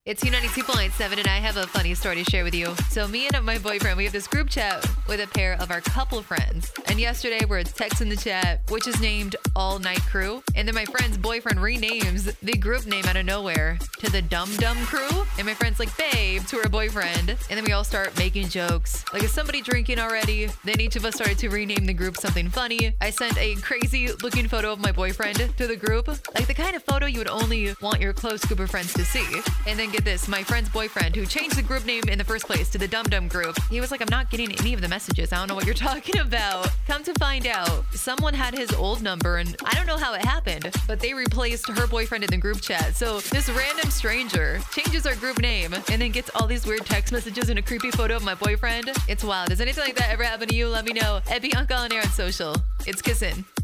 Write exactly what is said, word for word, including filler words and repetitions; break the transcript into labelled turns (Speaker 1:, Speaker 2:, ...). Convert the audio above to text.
Speaker 1: It's U ninety-two point seven, and I have a funny story to share with you. So me and my boyfriend, we have this group chat with a pair of our couple friends. And yesterday, we're texting the chat, which is named All Night Crew. And then my friend's boyfriend renames the group name out of nowhere to the Dum Dum Crew. And my friend's like, babe, to her boyfriend. And then we all start making jokes. Like, is somebody drinking already? Then each of us started to rename the group something funny. I sent a crazy looking photo of my boyfriend to the group. Like the kind of photo you would only want your close group of friends to see. And then get this, my friend's boyfriend, who changed the group name in the first place to the Dum Dum Group, he was like, I'm not getting any of the messages. I don't know what you're talking about. Come to find out, someone had his old number, and I don't know how it happened, but they replaced her boyfriend in the group chat. So this random stranger changes our group name and then gets all these weird text messages and a creepy photo of my boyfriend. It's wild. Does anything like that ever happen to you? Let me know at Bianca on Air on social. It's Kissin'.